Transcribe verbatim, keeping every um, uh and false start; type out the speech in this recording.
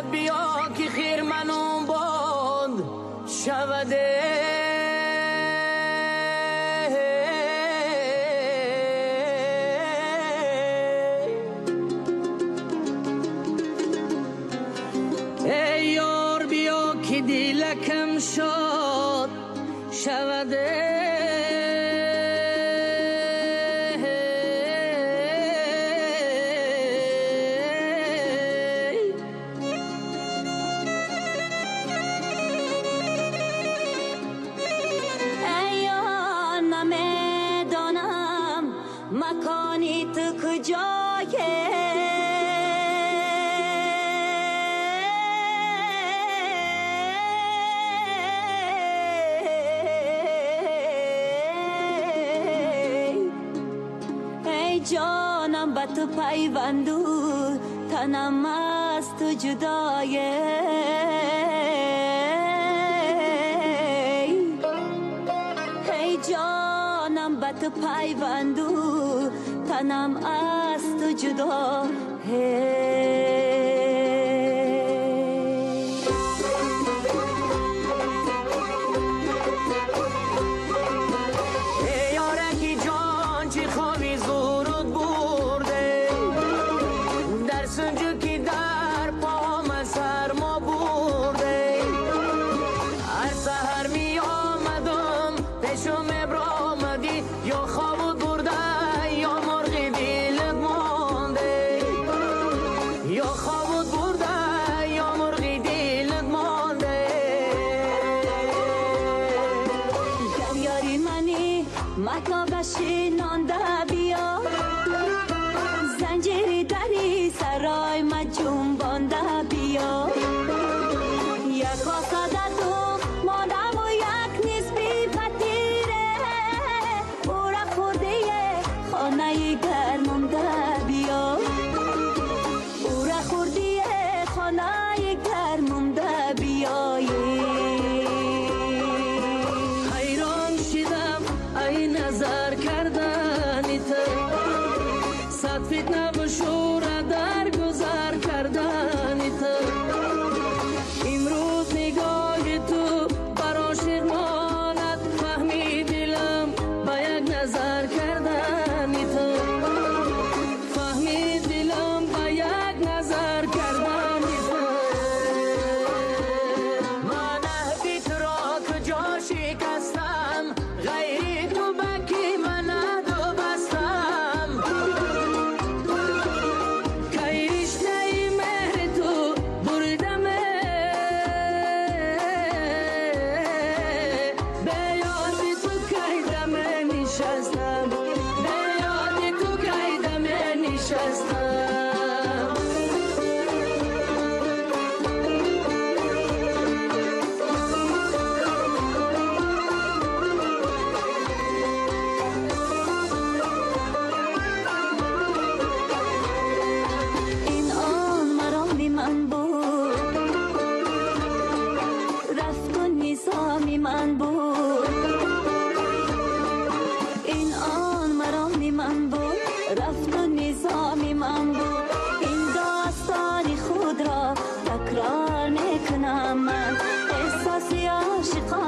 بیا که خیر منو باند شوده ای یار بیا که دلکم شاد شوده مکانی تو کجایه ای جانم با تو پیوندو تنم از تو جدایه ای جانم با تو پیوندو تنم از تو جدا ای یارکی جان چی خوابی زورت برده در سنجو که در پام سرما برده هر سحر می آمدم پیشم ابرامدی یا خوابت برده یا مرغی دیلت مانده یا خوابت برده یا مرغی دیلت مانده گر یاری منی مطلبشی نانده بیا زنجیری دری سرای ما جنبانده بیا یک آساده تو مادم و یک نسبی پتیره او را خورده خانه گرمم ده بیا او را خورده خانه گرمم ده بیایی حیران شدم ای نظر کردنی تو صد فتنه و شور در گذر کردنی تو امروز نگاه تو بر عاشق ماند فهمی دلم با یک نظر کردنی تو فهمی دلم با یک نظر کردنی تو من عهدی تو را کجا شکستم غیری تو بکی من عهدو بستم کی رشته مهر تو بردم به یاد تو کی دم نشستم به یاد تو کی دم نشستم این آن مرام من بود رفت و نظام من بود این آن مرام من بود رفت و نظام من بود این داستان خود را تکرار میکنم من احساسی عاشقانه